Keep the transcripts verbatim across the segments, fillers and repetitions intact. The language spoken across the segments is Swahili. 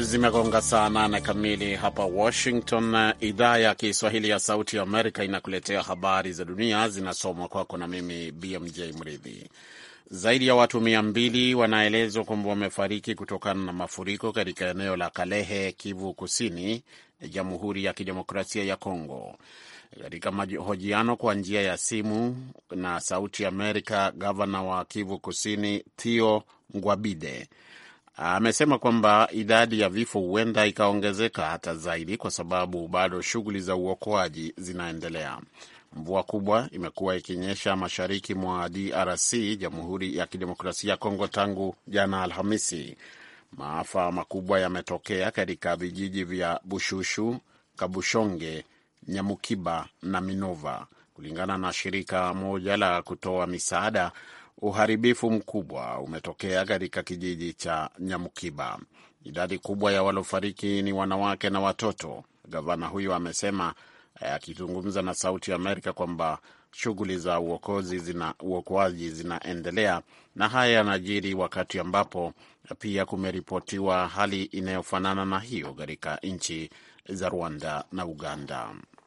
Zimegonga saa nane kamili hapa Washington. Idhaa ya Kiswahili ya Sauti ya Amerika inakuletea habari za dunia, zinasomwa kwako na mimi B M J Mridhi. Zaidi ya watu mia mbili wanaelezwa kwamba wamefariki kutokana na mafuriko katika eneo la Kalehe, Kivu Kusini, Jamhuri ya Kidemokrasia ya Kongo. Katika mahojiano kwa njia ya simu na Sauti ya Amerika, gavana wa Kivu Kusini Theo Ngwabide amesema kwamba idadi ya vifo huenda ikaongezeka hata zaidi kwa sababu bado shughuli za uokoaji zinaendelea. Mvua kubwa imekuwa ikinyesha mashariki mwa D R C, Jamhuri ya Kidemokrasia ya Kongo, tangu jana Alhamisi. Maafa makubwa yametokea katika vijiji vya Bushushu, Kabushonge, Nyamukiba na Minova. Kulingana na shirika moja la kutoa misaada, uharibifu mkubwa umetokea katika kijiji cha Nyamukiba. Idadi kubwa ya waliofariki ni wanawake na watoto. Gavana huyo amesema akizungumza na Sauti ya Amerika kwamba shughuli za uokozi zina uokoaji zinaendelea, na haya yanajiri wakati ambapo pia kumeripotiwa hali inayofanana na hiyo katika nchi za Rwanda na Uganda.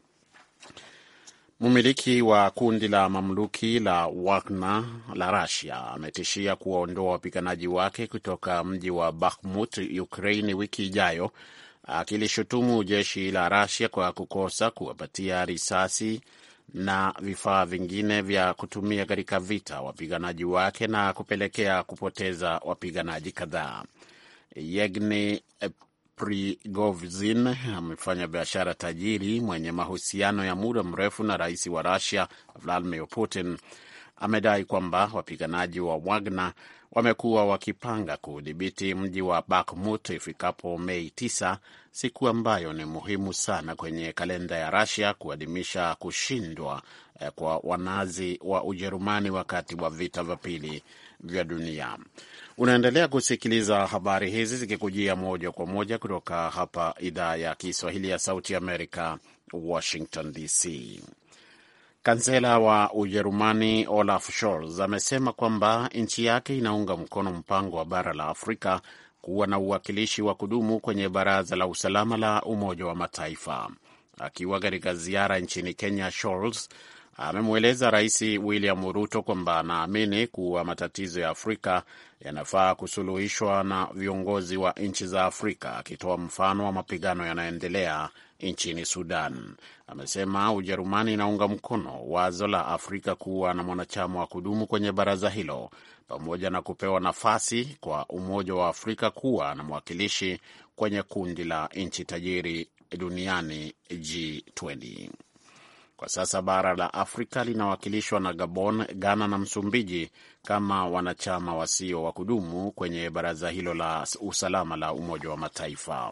Mmiliki wa kundi la mamluki la Wagner la Russia ametishia kuwaondoa wapiganaji wake kutoka mji wa Bakhmut, Ukraine, wiki ijayo, akilishutumu jeshi la Russia kwa kukosa kuwapatia risasi na vifaa vingine vya kutumia katika vita wapiganaji wake na kupelekea kupoteza wapiganaji kadhaa. Yevgeny Prigozhin amefanya biashara tajiri mwenye mahusiano ya muda mrefu na rais wa Russia Vladimir Putin amedai kwamba wapiganaji wa Wagner wamekuwa wakipanga kudhibiti mji wa Bakhmut ifikapo Mei tisa, siku ambayo ni muhimu sana kwenye kalenda ya Russia kuadhimisha kushindwa kwa wanazi wa Ujerumani wakati wa vita vya pili vya dunia. Unaendelea kusikiliza habari hizi zikikujia moja kwa moja kutoka hapa idhaa ya Kiswahili ya Sauti Amerika, Washington D C. Kansela wa Ujerumani Olaf Scholz amesema kwamba nchi yake inaunga mkono mpango wa bara la Afrika kuwa na uwakilishi wa kudumu kwenye Baraza la Usalama la Umoja wa Mataifa. Akiwa katika ziara nchini Kenya, Scholz amemweleza Rais William Ruto kwamba anaamini kuwa matatizo ya Afrika yanafaa kusuluhishwa na viongozi wa nchi za Afrika, akitoa mfano wa mapigano yanayoendelea nchini Sudan. Amesema Ujerumani inaunga mkono wazo la Afrika kuwa na mwanachama wa kudumu kwenye baraza hilo, pamoja na kupewa nafasi kwa Umoja wa Afrika kuwa na mwakilishi kwenye kundi la nchi tajiri duniani G ishirini. Kwa sasa bara la Afrika linawakilishwa na Gabon, Ghana na Msumbiji kama wanachama wasio wa kudumu kwenye baraza hilo la usalama la Umoja wa Mataifa.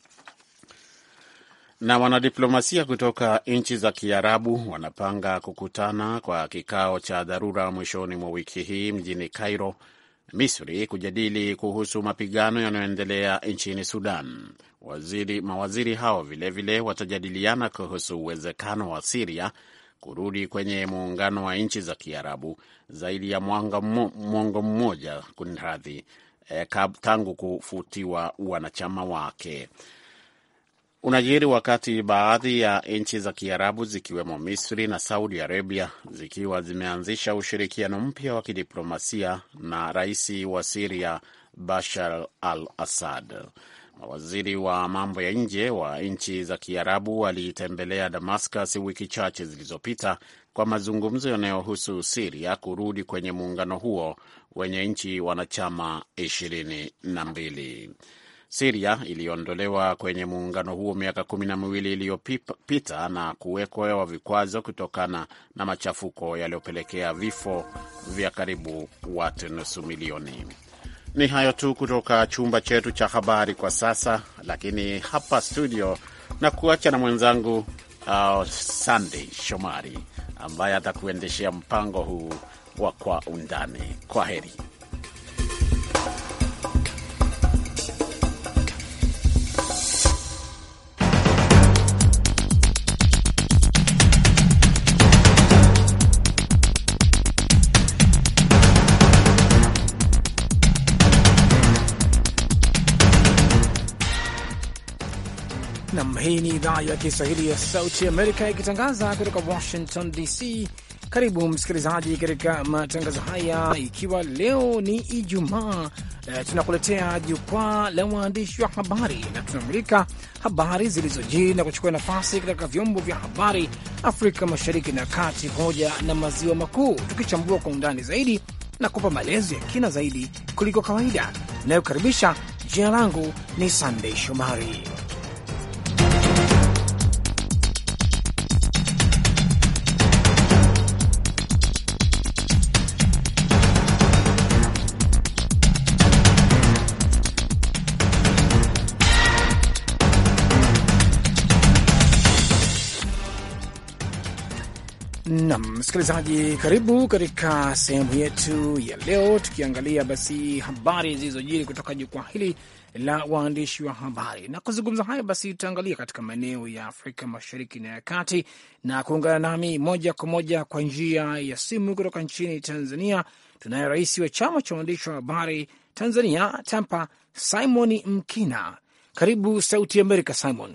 Na wanadiplomasia kutoka nchi za Kiarabu wanapanga kukutana kwa kikao cha dharura mwishoni mwa wiki hii mjini Cairo, Misri, kujadili kuhusu mapigano yanayoendelea nchini Sudan. Waziri, mawaziri hao vilevile watajadiliana kuhusu uwezekano wa Syria kurudi kwenye muungano wa nchi za Kiarabu zaidi ya mwongo mmoja kunradhi, e, tangu kufutiwa wanachama wake. Unajiri wakati baadhi ya nchi za Kiarabu zikiwemo Misri na Saudi Arabia zikiwa zimeanzisha ushirikiano mpya wa kidiplomasia na rais wa Syria Bashar al-Assad. Mawaziri wa mambo ya nje wa nchi za Kiarabu walitembelea Damascus wiki chache zilizopita kwa mazungumzo yanayohusu Syria kurudi kwenye muungano huo wenye nchi wanachama ishirini na mbili. Syria iliondolewa kwenye muungano huo miaka kumi na miwili iliyopita na kuwekewa vikwazo kutokana na machafuko yaliyopelekea vifo vya karibu watu nusu milioni. Ni hayo tu kutoka chumba chetu cha habari kwa sasa, lakini hapa studio na kuacha na mwenzangu uh, Sunday Shomari ambaye atakuendeshea mpango huu wa Kwa Undani. Kwa heri. Nam, hii ni idhaa ya Kiswahili ya Sauti Amerika ikitangaza kutoka Washington D C. Karibu msikilizaji katika matangazo haya, ikiwa leo ni Ijumaa. E, tunakuletea jukwaa la waandishi wa habari na tunamulika habari zilizojiri na kuchukua nafasi katika vyombo vya habari Afrika Mashariki na Kati pamoja na Maziwa Makuu, tukichambua kwa undani zaidi na kupa maelezo ya kina zaidi kuliko kawaida. Inayokaribisha, jina langu ni Sunday Shomari. Nam msikilizaji, karibu katika sehemu yetu ya leo, tukiangalia basi habari zilizojiri kutoka jukwaa hili la waandishi wa habari. Na kuzungumza haya basi, tutaangalia katika maeneo ya Afrika Mashariki na ya Kati, na kuungana nami moja kwa moja kwa njia ya simu kutoka nchini Tanzania tunaye rais wa chama cha waandishi wa habari Tanzania Tampa, Simon Mkina. Karibu Sauti Amerika, Simon.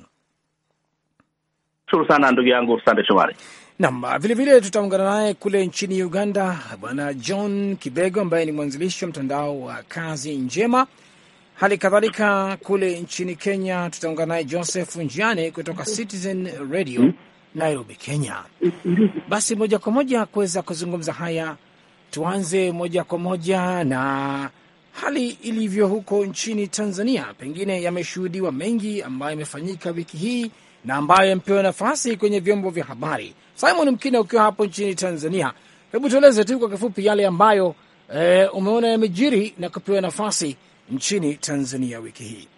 Shukuru sana ndugu yangu Sande Shomari. Naam, vile vile tutaungana naye kule nchini Uganda bwana John Kibego ambaye ni mwanzilishi wa mtandao wa Kazi Njema. Hali kadhalika kule nchini Kenya tutaungana naye Joseph Njiane kutoka Citizen Radio Nairobi, Kenya. Basi moja kwa moja kuweza kuzungumza haya, tuanze moja kwa moja na hali ilivyo huko nchini Tanzania. Pengine yameshuhudiwa mengi ambayo yamefanyika wiki hii na ambayo yampewa nafasi kwenye vyombo vya habari. Simon Mkina, ukiwa hapo nchini Tanzania, hebu tueleze tu kwa kifupi yale ambayo e, umeona yamejiri na kupewa nafasi nchini Tanzania wiki hii.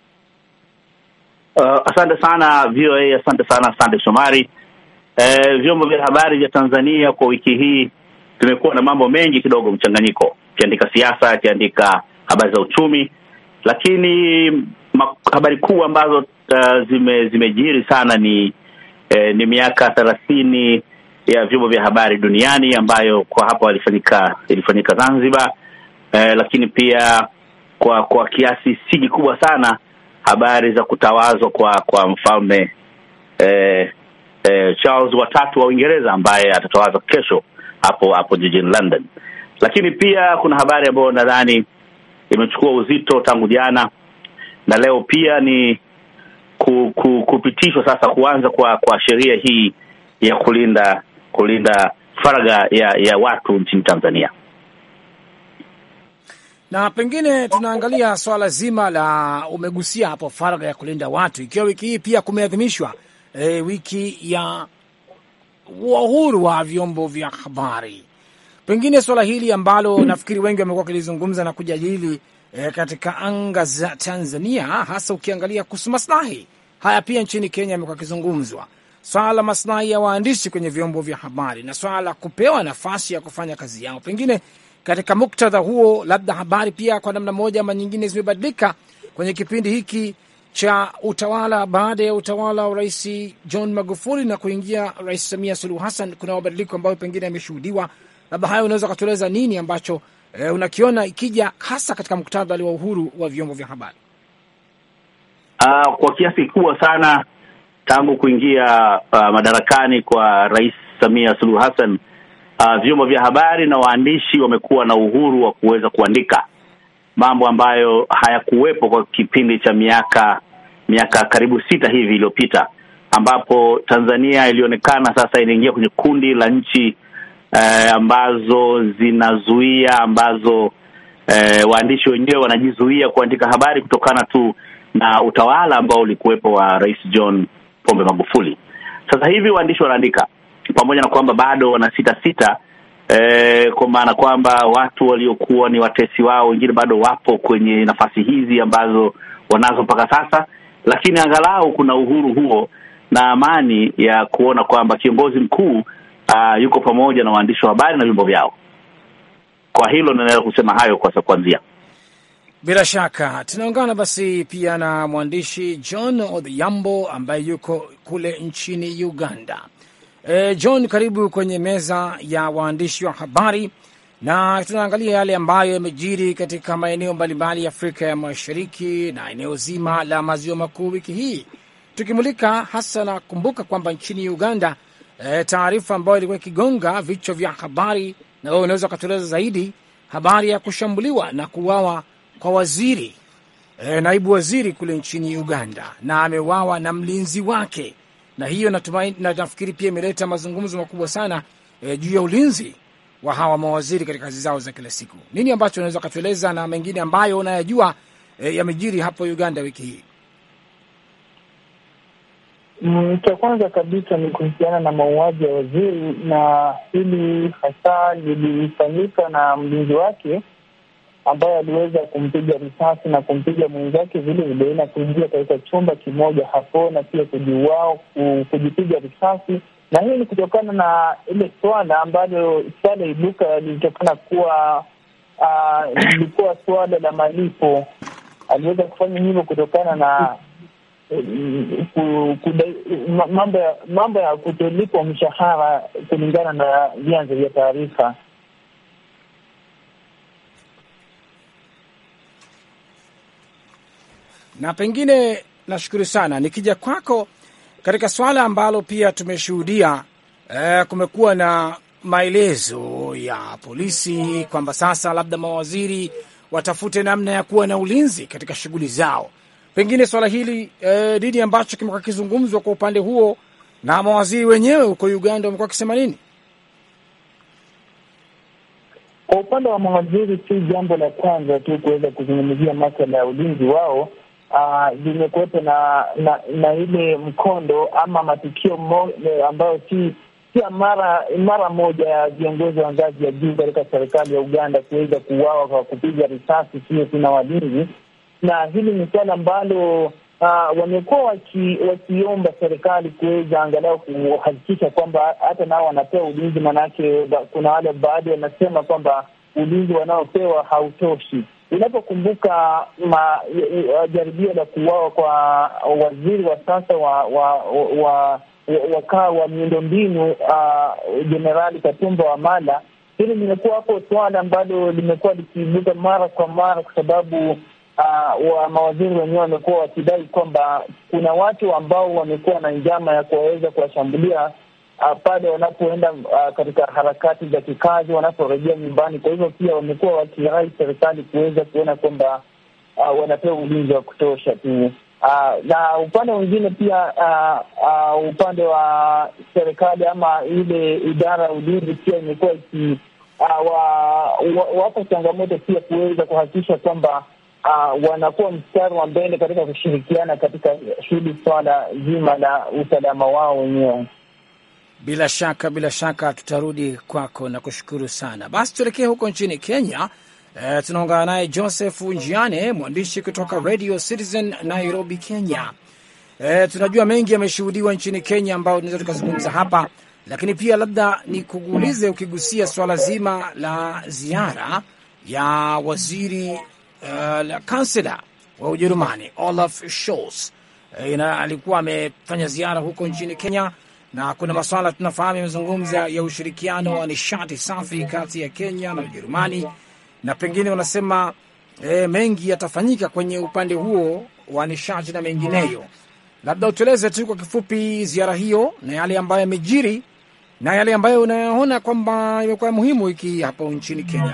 Uh, asante sana V O A, asante sana asante Shomari. Uh, vyombo vya habari vya Tanzania kwa wiki hii tumekuwa na mambo mengi kidogo mchanganyiko, kiandika siasa, kiandika habari za uchumi, lakini ma, habari kuu ambazo uh, zime zimejiri sana ni eh, ni miaka thelathini ya vyombo vya habari duniani ambayo kwa hapo ilifanyika ilifanyika Zanzibar, eh, lakini pia kwa kwa kiasi si kikubwa sana habari za kutawazwa kwa kwa mfalme eh, eh, Charles wa tatu wa Uingereza ambaye atatawazwa kesho hapo hapo jijini London. Lakini pia kuna habari ambayo nadhani imechukua uzito tangu jana na leo pia ni ku, ku, kupitishwa sasa kuanza kwa kwa sheria hii ya kulinda kulinda faragha ya ya watu nchini Tanzania. Na pengine tunaangalia swala zima la, umegusia hapo faragha ya kulinda watu, ikiwa wiki hii pia kumeadhimishwa e, wiki ya uhuru wa vyombo vya habari. Pengine swala hili ambalo nafikiri wengi wamekuwa kilizungumza na kujadili e, katika anga za Tanzania, hasa ukiangalia kuhusu maslahi haya, pia nchini Kenya yamekuwa kizungumzwa swala la maslahi ya waandishi kwenye vyombo vya habari na swala la kupewa nafasi ya kufanya kazi yao. Pengine katika muktadha huo, labda habari pia kwa namna moja ama nyingine zimebadilika kwenye kipindi hiki cha utawala, baada ya utawala wa Rais John Magufuli na kuingia Rais Samia Suluhu Hassan. Kuna mabadiliko ambayo pengine yameshuhudiwa, labda hayo unaweza kutueleza nini ambacho e, unakiona ikija hasa katika muktadha wa uhuru wa vyombo vya habari? Uh, kwa kiasi kikubwa sana tangu kuingia uh, madarakani kwa Rais Samia Suluhu Hassan, uh, vyombo vya habari na waandishi wamekuwa na uhuru wa kuweza kuandika mambo ambayo hayakuwepo kwa kipindi cha miaka miaka karibu sita hivi iliyopita, ambapo Tanzania ilionekana sasa inaingia kwenye kundi la nchi uh, ambazo zinazuia ambazo uh, waandishi wenyewe wanajizuia kuandika habari kutokana tu na utawala ambao ulikuwepo wa Rais John Pombe Magufuli. Sasa hivi waandishi wanaandika, pamoja na kwamba bado wana sita sita, eh, kwa maana kwamba watu waliokuwa ni watesi wao wengine bado wapo kwenye nafasi hizi ambazo wanazo mpaka sasa, lakini angalau kuna uhuru huo na amani ya kuona kwamba kiongozi mkuu uh, yuko pamoja na waandishi wa habari na vyombo vyao. Kwa hilo ninaweza kusema hayo kwa kwanza. Bila shaka tunaungana basi pia na mwandishi John Odhiambo ambaye yuko kule nchini Uganda. E, John, karibu kwenye meza ya waandishi wa habari, na tunaangalia yale ambayo yamejiri katika maeneo mbalimbali ya Afrika ya Mashariki na eneo zima la Maziwa Makuu wiki hii. tukimulika hasa na kumbuka kwamba nchini Uganda e, taarifa ambayo ilikuwa ikigonga vichwa vya habari, na wewe unaweza kutueleza zaidi, habari ya kushambuliwa na kuuawa kwa waziri e, naibu waziri kule nchini Uganda, na ameuawa na mlinzi wake, na hiyo natumaini na nafikiri pia imeleta mazungumzo makubwa sana e, juu ya ulinzi wa hawa mawaziri katika kazi zao za kila siku. Nini ambacho unaweza kutueleza na mengine ambayo unayajua e, yamejiri hapo Uganda wiki hii? Mm, cha kwanza kabisa ni kuhusiana na mauaji ya waziri, na hili hasa lilifanyika na mlinzi wake ambaye aliweza kumpiga risasi na kumpiga mwenzake vile vile, na kuingia katika chumba kimoja hapo na pia kujiuao kujipiga risasi. Na hii ni kutokana na ile swala ambalo swala ibuka lilitokana kuwa ilikuwa uh, swala la malipo. Aliweza kufanya hivyo kutokana na mambo ya mambo ya kutolipwa mshahara kulingana na vyanzo vya taarifa. Na pengine nashukuru sana, nikija kwako katika swala ambalo pia tumeshuhudia eh, kumekuwa na maelezo ya polisi kwamba sasa labda mawaziri watafute namna ya kuwa na ulinzi katika shughuli zao. Pengine swala hili eh, nini ambacho kimekuwa kizungumzwa kwa upande huo, na mawaziri wenyewe huko Uganda wamekuwa kisema nini? Kwa upande wa mawaziri, si jambo la kwanza tu kuweza kuzungumzia masuala ya ulinzi wao. Limekuwepo uh, na, na na ile mkondo ama matukio mo, ambayo si si mara mara moja ya viongozi wa ngazi ya juu katika serikali ya Uganda kuweza kuuawa kwa kupiga risasi sio tuna walinzi. Na hili ni swala ambalo uh, wamekuwa waki, wakiomba serikali kuweza angalau kuhakikisha kwamba hata nao wanapewa ulinzi, manake kuna wale baadhi wanasema kwamba ulinzi wanaopewa hautoshi. Unapokumbuka jaribio la kuuawa kwa waziri wa sasa wa wa wa wakaa wa miundombinu Jenerali uh, Katumba Wamala, hili limekuwa hapo swala ambalo limekuwa likiibuka mara kwa mara, kwa sababu uh, wa mawaziri wenyewe wamekuwa wakidai kwamba kuna watu ambao wamekuwa na njama ya kuweza kuwashambulia Uh, pale wanapoenda uh, katika harakati za kikazi, wanaporejea nyumbani. Kwa hivyo pia wamekuwa wakirai serikali kuweza kuona kwamba uh, wanapewa ulinzi wa kutosha tu. Uh, na upande mwingine pia uh, uh, upande wa serikali ama ile idara ya ulinzi pia imekuwa iki uh, wa, wapo changamoto pia kuweza kuhakikisha kwamba uh, wanakuwa mstari wa mbele katika kushirikiana katika shughuli swala zima la usalama wao wenyewe. Bila shaka, bila shaka tutarudi kwako na kushukuru sana. Basi tuelekee huko nchini Kenya. E, tunaungana naye Joseph Njiane, mwandishi kutoka Radio Citizen Nairobi, Kenya. E, tunajua mengi yameshuhudiwa nchini Kenya ambao tunaweza tukazungumza hapa, lakini pia labda ni kugulize ukigusia swala zima la ziara ya waziri uh, la kansela wa Ujerumani Olaf Scholz. E, na alikuwa amefanya ziara huko nchini Kenya, na kuna masuala tunafahamu yamezungumza ya ushirikiano wa nishati safi kati ya Kenya na Ujerumani, na pengine wanasema e, mengi yatafanyika kwenye upande huo wa nishati na mengineyo. Labda utueleze tu kwa kifupi ziara hiyo na yale ambayo yamejiri na yale ambayo unayaona kwamba imekuwa muhimu wiki hapo nchini Kenya.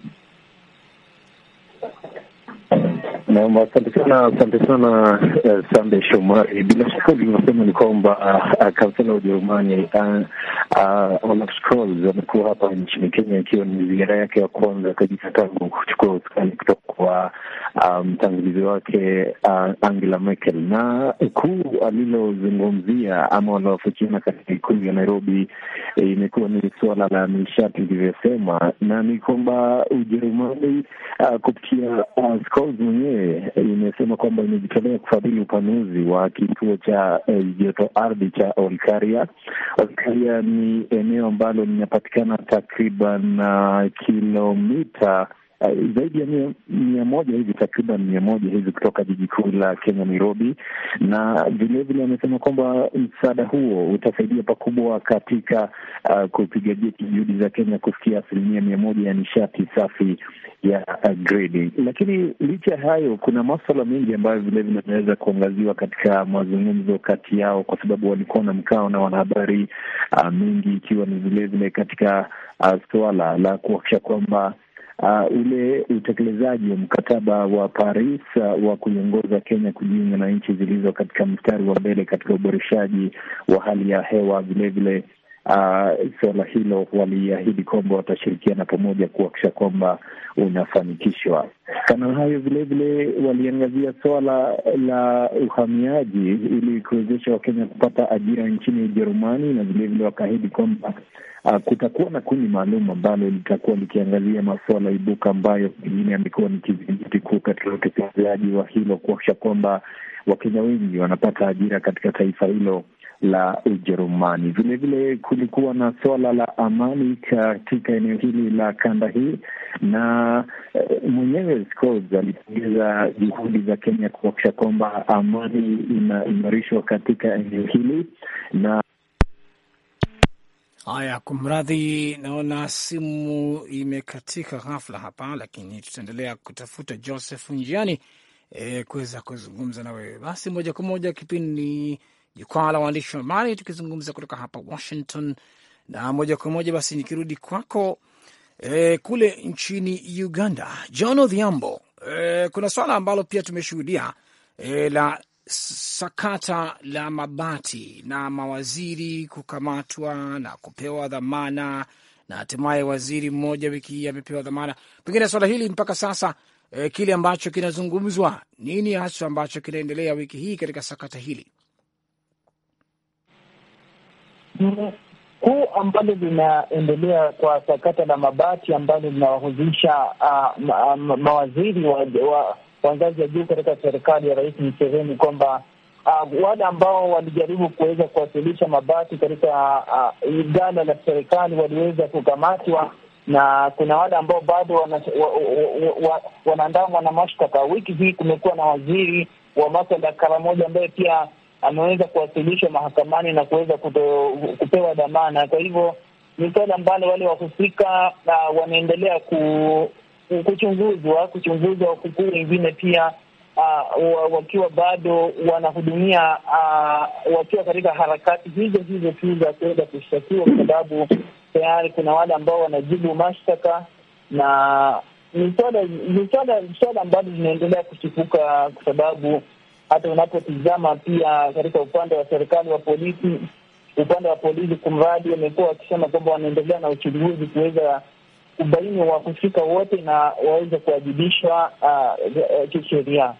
Naam, asante sana, asante sana uh, Sande Shomari. Bila shaka tunasema ni kwamba uh, uh, kansela wa Ujerumani uh, uh, Olaf Scholz amekuwa hapa nchini Kenya ikiwa ni ziara yake ya kwanza kabisa tangu kuchukua usukani kutoka kwa mtangulizi um, wake uh, Angela Merkel. Na kuu alilozungumzia ama wanaofikiana katika ikulu ya Nairobi eh, imekuwa ni suala la nishati ilivyosema, na ni kwamba Ujerumani uh, kupitia uh, Scholz mwenyewe imesema kwamba imejitolea kufadhili upanuzi wa kituo cha joto uh, ardhi cha Olkaria. Olkaria ni eneo ambalo linapatikana takriban uh, kilomita uh, zaidi ya mia, mia moja hivi, takriban mia moja hivi kutoka jiji kuu la Kenya, Nairobi, na vilevile amesema kwamba msaada huo utasaidia pakubwa katika uh, kupiga jeki juhudi za Kenya kufikia asilimia mia moja ya nishati safi ya uh, gredi. Lakini licha ya hayo, kuna masuala mengi ambayo vilevile yanaweza kuangaziwa katika mazungumzo kati yao, kwa sababu walikuwa na mkao na wanahabari uh, mengi, ikiwa ni vilevile katika uh, suala la kuhakikisha kwamba Uh, ule utekelezaji wa mkataba wa Paris uh, wa kuiongoza Kenya kujiunga na nchi zilizo katika mstari wa mbele katika uboreshaji wa hali ya hewa. Vilevile uh, suala hilo waliahidi kwamba watashirikiana pamoja kuhakikisha kwamba unafanikishwa. Kana hayo, vilevile waliangazia suala la uhamiaji ili kuwezesha Wakenya kupata ajira nchini Ujerumani, na vilevile wakaahidi kwamba Uh, kutakuwa na kundi maalum ambalo litakuwa likiangazia masuala ibuka ambayo pengine yamekuwa ni kizingiti kuu katika utekelezaji wa hilo, kuhakikisha kwamba Wakenya wengi wanapata ajira katika taifa hilo la Ujerumani. Vilevile kulikuwa na suala la amani katika eneo hili la kanda hii, na uh, mwenyewe Scholz alipongeza juhudi za Kenya kuhakikisha kwamba amani inaimarishwa katika eneo hili. Na haya, kumradhi, naona simu imekatika ghafla hapa, lakini tutaendelea kutafuta Joseph njiani e, kuweza kuzungumza na wewe. Basi moja kwa moja kipindi ni jukwaa la waandishi wa habari, tukizungumza kutoka hapa Washington, na moja kwa moja basi nikirudi kwako e, kule nchini Uganda, John Odhiambo, e, kuna swala ambalo pia tumeshuhudia e, la sakata la mabati na mawaziri kukamatwa na kupewa dhamana, na hatimaye waziri mmoja wiki hii amepewa dhamana. Pengine swala hili mpaka sasa eh, kile ambacho kinazungumzwa, nini hasa ambacho kinaendelea wiki hii katika sakata hili kuu ambalo linaendelea kwa sakata la mabati ambalo linawahusisha uh, ma, ma, mawaziri wa, wa wa ngazi ya juu katika serikali ya Rais Museveni, kwamba uh, wale ambao walijaribu kuweza kuwasilisha mabati katika uh, ghala la serikali waliweza kukamatwa, na kuna wale ambao bado wanaandamwa wa, wa, wa, na mashtaka. Wiki hii kumekuwa na waziri wa masuala ya Karamoja ambaye pia ameweza kuwasilishwa mahakamani na kuweza kupewa dhamana. Kwa hivyo ni swala ambalo wale wahusika uh, wanaendelea ku kuchunguzwa kuchunguzwa huku wengine pia uh, wakiwa bado wanahudumia uh, wakiwa katika harakati hizo hizo tu za kuweza kushtakiwa, kwa sababu tayari kuna wale ambao wanajibu mashtaka, na ni swala ambalo linaendelea kuchipuka, kwa sababu hata unapotizama pia katika upande wa serikali wa polisi, upande wa polisi kumradi, wamekuwa wakisema kwamba wanaendelea na uchunguzi kuweza kubaini wahusika wote na waweze kuwajibishwa uh, kisheria.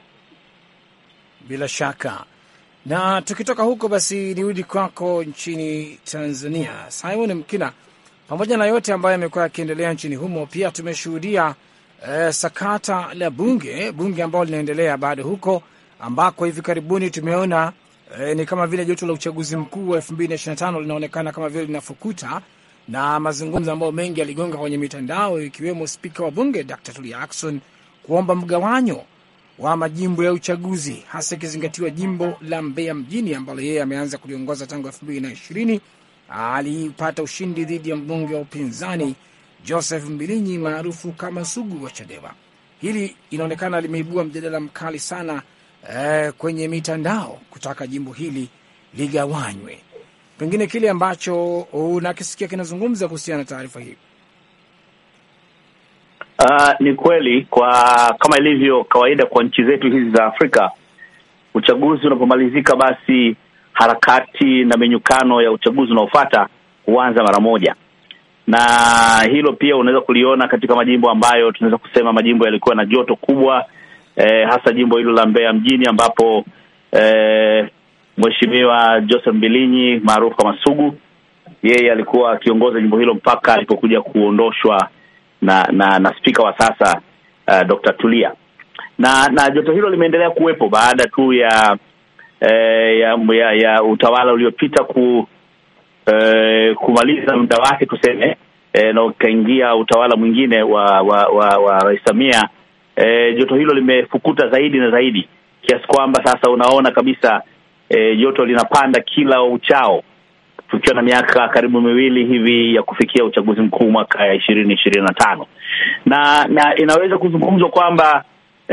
Bila shaka. Na tukitoka huko basi nirudi kwako nchini Tanzania, Simon Mkina. Pamoja na yote ambayo yamekuwa yakiendelea nchini humo, pia tumeshuhudia eh, sakata la bunge bunge ambalo linaendelea bado huko, ambako hivi karibuni tumeona eh, ni kama vile joto la uchaguzi mkuu wa elfu mbili na ishirini na tano linaonekana kama vile linafukuta, na mazungumzo ambayo mengi yaligonga kwenye mitandao, ikiwemo spika wa bunge Daktari Tulia Ackson kuomba mgawanyo wa majimbo ya uchaguzi, hasa ikizingatiwa jimbo la Mbeya mjini ambalo yeye ameanza kuliongoza tangu elfu mbili na ishirini. Alipata ushindi dhidi ya mbunge wa upinzani Joseph Mbilinyi maarufu kama Sugu wa Chadema. Hili inaonekana limeibua mjadala mkali sana eh, kwenye mitandao kutaka jimbo hili ligawanywe. Pengine kile ambacho unakisikia kinazungumza kuhusiana na taarifa hii. Uh, ni kweli, kwa kama ilivyo kawaida kwa nchi zetu hizi za Afrika, uchaguzi unapomalizika basi harakati na menyukano ya uchaguzi unaofuata huanza mara moja. Na hilo pia unaweza kuliona katika majimbo ambayo tunaweza kusema majimbo yalikuwa na joto kubwa, eh, hasa jimbo hilo la Mbeya mjini ambapo eh, Mheshimiwa Joseph Mbilinyi maarufu kama Sugu, yeye alikuwa akiongoza jimbo hilo mpaka alipokuja kuondoshwa na na, na spika wa sasa uh, Doctor Tulia. Na na joto hilo limeendelea kuwepo baada tu ya eh, ya, ya, ya utawala uliopita ku eh, kumaliza muda wake tuseme, e, na ukaingia utawala mwingine wa wa wa, wa Rais Samia, e, joto hilo limefukuta zaidi na zaidi kiasi kwamba sasa unaona kabisa e, joto linapanda kila uchao, tukiwa na miaka karibu miwili hivi ya kufikia uchaguzi mkuu mwaka ya ishirini ishirini na tano. Na na inaweza kuzungumzwa kwamba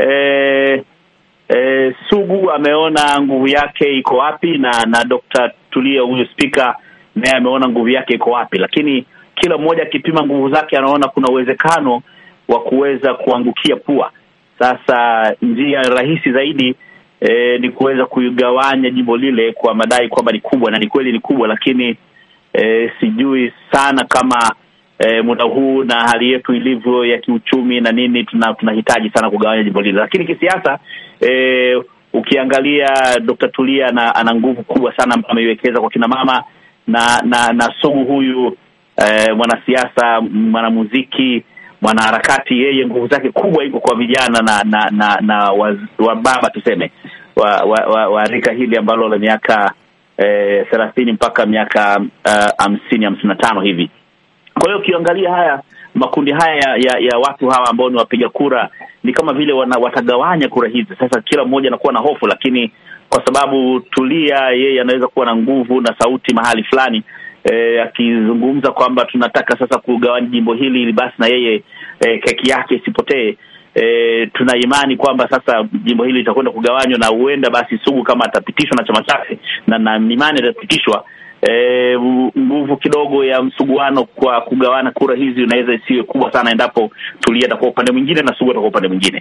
e, e, Sugu ameona nguvu yake iko wapi, na na Dokta Tulia huyo speaker naye ameona nguvu yake iko wapi, lakini kila mmoja akipima nguvu zake anaona kuna uwezekano wa kuweza kuangukia pua. Sasa njia rahisi zaidi E, ni kuweza kuigawanya jimbo lile kwa madai kwamba ni kubwa, na ni kweli ni kubwa, lakini e, sijui sana kama e, muda huu na hali yetu ilivyo ya kiuchumi na nini tuna, tunahitaji sana kugawanya jimbo lile. Lakini kisiasa e, ukiangalia Dokta Tulia na ana nguvu kubwa sana ameiwekeza kwa kina mama, na na, na Sugu huyu e, mwanasiasa, mwanamuziki, mwanaharakati, yeye nguvu zake kubwa iko kwa vijana na na na, na wa, wa baba tuseme wa wa, wa, wa rika hili ambalo la miaka eh, thelathini mpaka miaka hamsini uh, hamsini na tano hivi. Kwa hiyo ukiangalia haya makundi haya ya, ya, ya watu hawa ambao ni wapiga kura ni kama vile wana, watagawanya kura hizi. Sasa kila mmoja anakuwa na hofu, lakini kwa sababu Tulia yeye anaweza kuwa na nguvu na sauti mahali fulani, E, akizungumza kwamba tunataka sasa kugawanya jimbo hili ili basi na yeye e, keki yake isipotee. E, tuna imani kwamba sasa jimbo hili litakwenda kugawanywa, na huenda basi Sugu kama atapitishwa na chama chake, na na imani atapitishwa, e, nguvu kidogo ya msuguano kwa kugawana kura hizi inaweza isiwe kubwa sana endapo Tulia atakuwa upande mwingine na Sugu atakuwa upande mwingine.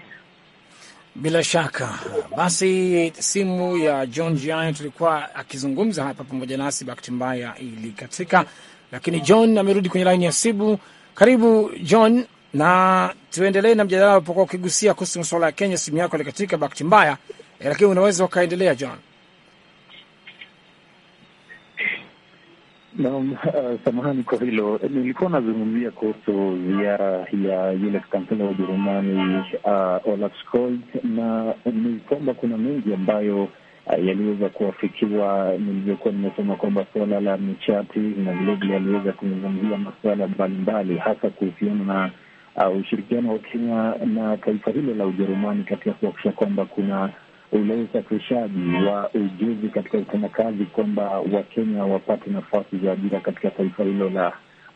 Bila shaka. Basi simu ya John Jiani tulikuwa akizungumza hapa pamoja nasi, bahati mbaya ilikatika, lakini John amerudi kwenye line ya simu. Karibu John, na tuendelee na mjadala ulipokuwa ukigusia kuhusu masuala ya Kenya. Simu yako ilikatika bahati mbaya, eh, lakini unaweza ukaendelea John. Na uh, samahani kwa hilo. Nilikuwa nazungumzia kuhusu ziara ya yule kansela wa Ujerumani uh, Olaf Scholz, na ni kwamba kuna mengi ambayo uh, yaliweza kuafikiwa. Nilivyokuwa nimesema kwamba suala la nishati na vilevile aliweza kuzungumzia masuala mbalimbali, hasa kuhusiana na uh, ushirikiano wa Kenya na taifa hilo la Ujerumani katika kuhakikisha kwamba kuna ule usafirishaji wa ujuzi katika utendakazi, kwamba Wakenya wapate nafasi za ajira katika taifa hilo la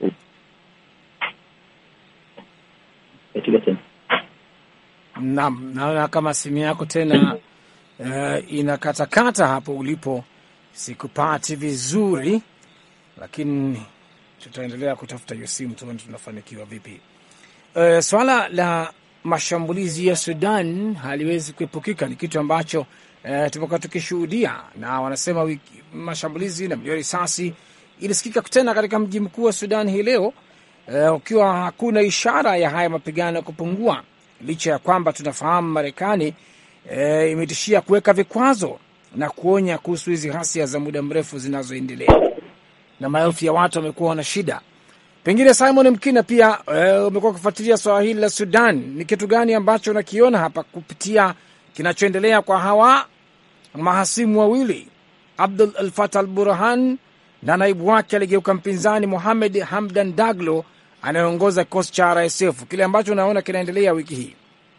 Naam, naona kama simu yako tena uh, inakatakata hapo ulipo, sikupati vizuri, lakini tutaendelea kutafuta hiyo simu tuone tunafanikiwa vipi. Uh, swala la mashambulizi ya Sudan haliwezi kuepukika, ni kitu ambacho e, tumekuwa tukishuhudia, na wanasema wiki, mashambulizi na milio risasi ilisikika tena katika mji mkuu wa Sudan hii leo, e, ukiwa hakuna ishara ya haya mapigano kupungua, licha ya kwamba tunafahamu Marekani e, imetishia kuweka vikwazo na kuonya kuhusu hizi ghasia za muda mrefu zinazoendelea, na maelfu ya watu wamekuwa wana shida. Pengine Simon Mkina pia uh, umekuwa kufuatilia swala hili la Sudan. Ni kitu gani ambacho unakiona hapa kupitia kinachoendelea kwa hawa mahasimu wawili, Abdul al-Fattah al-Burhan na naibu wake aligeuka mpinzani Mohamed Hamdan Daglo anayeongoza kikosi cha R S F, kile ambacho unaona kinaendelea wiki hii?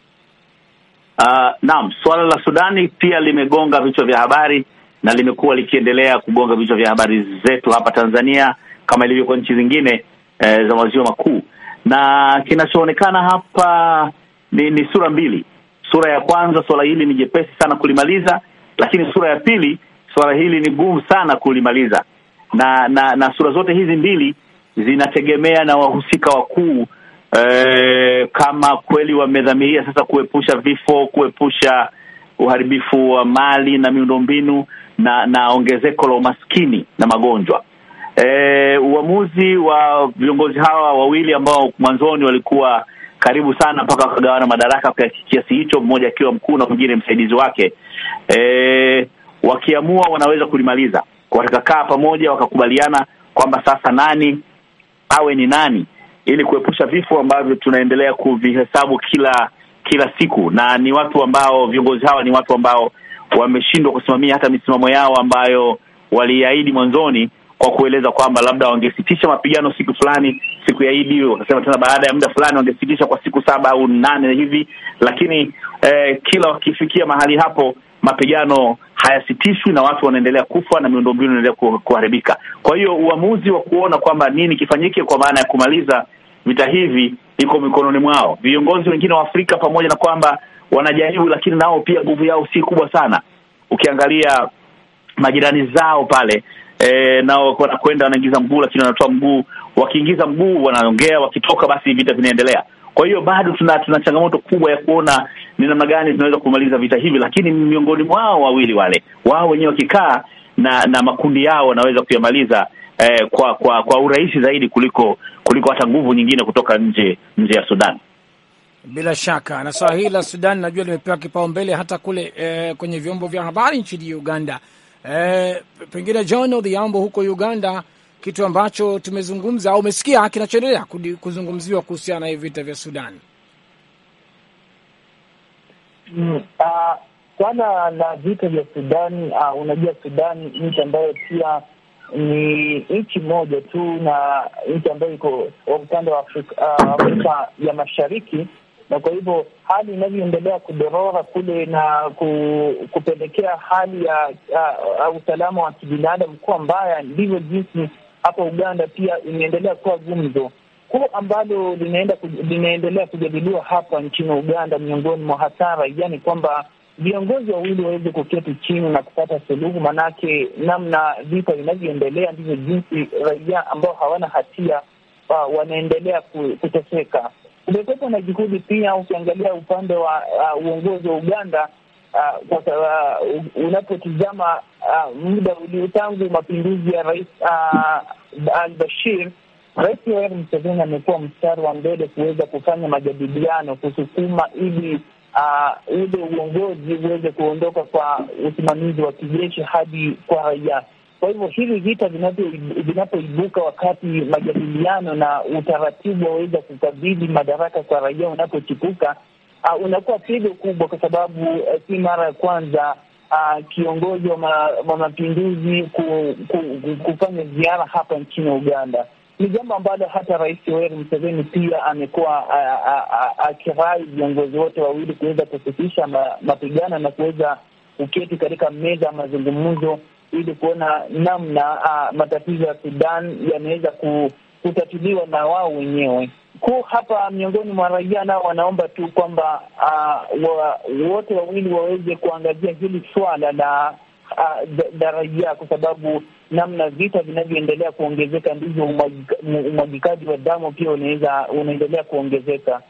Uh, naam, swala la Sudani pia limegonga vichwa vya habari na limekuwa likiendelea kugonga vichwa vya habari zetu hapa Tanzania kama ilivyo kwa nchi zingine E, za maziwa makuu. Na kinachoonekana hapa ni, ni sura mbili. Sura ya kwanza, swala hili ni jepesi sana kulimaliza, lakini sura ya pili, swala hili ni gumu sana kulimaliza. Na na, na sura zote hizi mbili zinategemea na wahusika wakuu e, kama kweli wamedhamiria sasa kuepusha vifo, kuepusha uharibifu wa mali na miundombinu na na ongezeko la umaskini na magonjwa. E, uamuzi wa viongozi hawa wawili ambao mwanzoni walikuwa karibu sana mpaka wakagawana madaraka kwa kiasi hicho, mmoja akiwa mkuu na mwingine msaidizi wake, e, wakiamua wanaweza kulimaliza. Wakakaa pamoja wakakubaliana kwamba sasa nani awe ni nani, ili kuepusha vifo ambavyo tunaendelea kuvihesabu kila kila siku. Na ni watu ambao, viongozi hawa ni watu ambao wameshindwa kusimamia hata misimamo yao ambayo waliahidi mwanzoni, kwa kueleza kwamba labda wangesitisha mapigano siku fulani siku ya Idi, wakasema tena baada ya muda fulani wangesitisha kwa siku saba au nane hivi, lakini eh, kila wakifikia mahali hapo mapigano hayasitishwi na watu wanaendelea kufa na miundombinu inaendelea kuharibika. Kwa hiyo uamuzi wa kuona kwamba nini kifanyike kwa maana ya kumaliza vita hivi iko mikononi mwao. Viongozi wengine wa Afrika pamoja na kwamba wanajaribu, lakini nao pia nguvu yao si kubwa sana. Ukiangalia majirani zao pale e, nao wanakwenda wanaingiza mguu lakini wanatoa mguu, wakiingiza mguu wanaongea, wakitoka basi vita vinaendelea. Kwa hiyo bado tuna tuna changamoto kubwa ya kuona ni namna gani tunaweza kumaliza vita hivi, lakini miongoni mwao wawili wale wao wenyewe wakikaa na na makundi yao wanaweza kuyamaliza eh, kwa kwa kwa urahisi zaidi kuliko kuliko hata nguvu nyingine kutoka nje nje ya Sudan. Bila shaka na swala hili la Sudan najua limepewa kipaumbele hata kule eh, kwenye vyombo vya habari nchini Uganda. Eh, pengine John Odhiambo huko Uganda, kitu ambacho tumezungumza au umesikia kinachoendelea kuzungumziwa kuhusiana na hivi vita vya Sudan? Mm, uh, swala la vita vya Sudan, uh, unajua Sudan nchi ambayo pia ni nchi moja tu na nchi ambayo iko upande wa Afrika, uh, Afrika ya Mashariki, na kwa hivyo hali inavyoendelea kudorora kule na ku, kupelekea hali ya uh, uh, usalama wa kibinadamu kuwa mbaya, ndivyo jinsi hapa Uganda pia imeendelea kuwa gumzo kuu ambalo linaenda linaendelea kujadiliwa hapa nchini Uganda miongoni mwa hasara, yani kwamba viongozi wawili waweze kuketi chini na kupata suluhu, manake namna vita vinavyoendelea ndivyo jinsi raia ambao hawana hatia uh, wanaendelea kuteseka. Kumekuwa na juhudi pia, ukiangalia upande wa uh, uongozi wa Uganda uh, kwa uh, unapotizama uh, muda uliotangu mapinduzi ya Rais uh, al-Bashir, Rais Yoweri Museveni amekuwa mstari wa mbele kuweza kufanya majadiliano kusukuma ili uh, ule uongozi uweze kuondoka kwa usimamizi wa kijeshi hadi kwa raia. Kwa hivyo hivi vita vinapoibuka wakati majadiliano na utaratibu waweza kukabidhi madaraka kwa raia unapochipuka, uh, unakuwa pigo kubwa, kwa sababu uh, si mara ya kwanza uh, kiongozi wa, ma, wa mapinduzi ku, ku, kufanya ziara hapa nchini Uganda. Ni jambo ambalo hata Rais Yoweri Museveni pia amekuwa akirai viongozi wote wawili kuweza kusitisha mapigano na kuweza kuketi katika meza ya mazungumzo ili kuona namna uh, matatizo ya Sudan yanaweza kutatuliwa na wao wenyewe. Kwa hapa miongoni mwa raia nao wanaomba tu kwamba uh, wa, wote wawili waweze kuangazia hili swala la uh, raia, kwa sababu namna vita vinavyoendelea kuongezeka ndivyo umwagikaji wa damu pia unaweza unaendelea kuongezeka.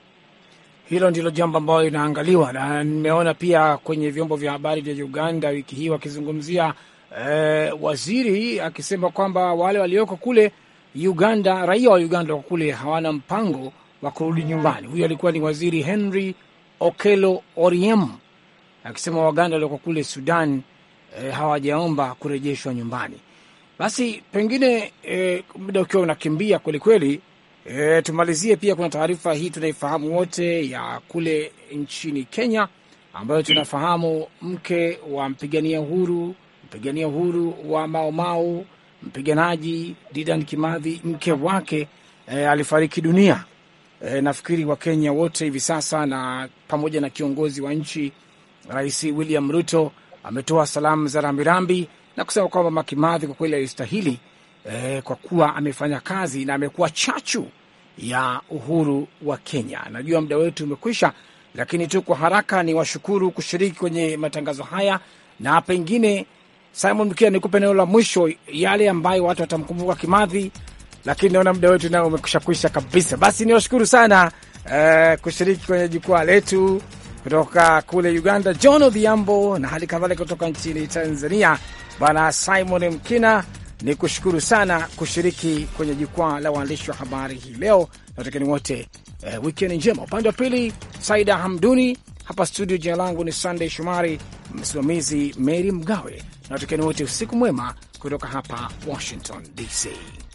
Hilo ndilo jambo ambalo linaangaliwa, na nimeona pia kwenye vyombo vya habari vya Uganda wiki hii wakizungumzia eh, waziri akisema kwamba wale walioko kule Uganda, raia wa Uganda wako kule hawana mpango wa kurudi nyumbani. Huyo alikuwa ni Waziri Henry Okello Oryem akisema Waganda walioko kule Sudan eh, hawajaomba kurejeshwa nyumbani. Basi pengine eh, muda ukiwa unakimbia kweli kweli, E, tumalizie pia, kuna taarifa hii tunaifahamu wote ya kule nchini Kenya, ambayo tunafahamu mke wa mpigania uhuru mpigania uhuru wa Mau Mau, mpiganaji Dedan Kimathi, mke wake e, alifariki dunia. E, nafikiri wa Kenya wote hivi sasa na pamoja na kiongozi wa nchi Rais William Ruto ametoa salamu za rambirambi na kusema kwamba Mama Kimathi kwa kweli alistahili Eh, kwa kuwa amefanya kazi na amekuwa chachu ya uhuru wa Kenya. Najua muda wetu umekwisha, lakini tu kwa haraka ni washukuru kushiriki kwenye matangazo haya, na pengine Simon Mkia nikupe neno la mwisho, yale ambayo watu watamkumbuka Kimathi, lakini naona muda wetu nao umekwisha kwisha kabisa. Basi niwashukuru sana eh, kushiriki kwenye jukwaa letu kutoka kule Uganda, John Odhiambo, na hali kadhalika kutoka nchini Tanzania Bwana Simon Mkina. Ni kushukuru sana kushiriki kwenye jukwaa la waandishi wa habari hii leo. Natakeni wote eh, weekend njema. Upande wa pili Saida Hamduni, hapa studio jina langu ni Sunday Shumari, msimamizi Mary Mgawe. Natakeni wote usiku mwema kutoka hapa Washington D C.